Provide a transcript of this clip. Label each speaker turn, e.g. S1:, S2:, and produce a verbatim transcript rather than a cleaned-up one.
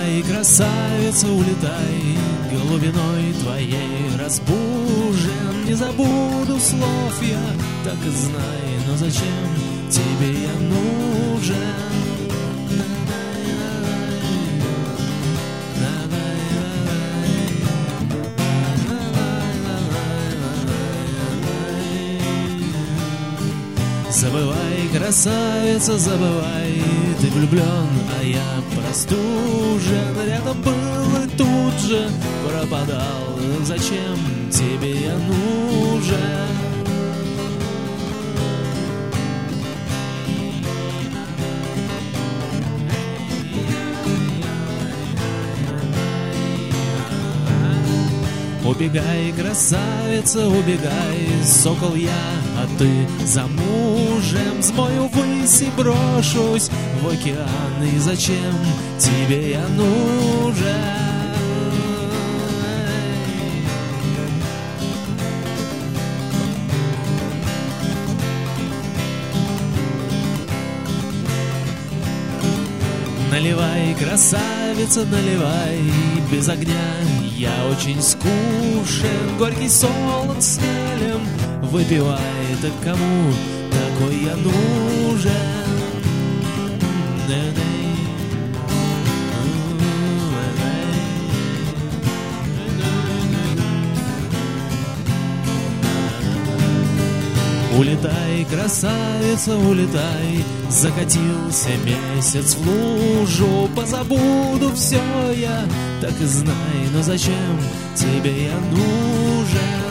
S1: Улетай, красавица, улетай, голубиной твоей разбужен. Не забуду слов я, так и знай, но зачем тебе я нужен? Забывай, красавица, забывай, ты влюблен, а я простужен. Рядом был и тут же пропадал, зачем тебе я нужен? Убегай, красавица, убегай, сокол я, а ты замужем. Смою ввысь и брошусь в океан, и зачем тебе я нужен? Наливай, красавица, наливай, без огня я очень скучен. Горький солод с хмелем выпивай, так кому такой я нужен? Улетай, красавица, улетай, закатился месяц в лужу. Позабуду все я, так и знай, но зачем тебе я нужен?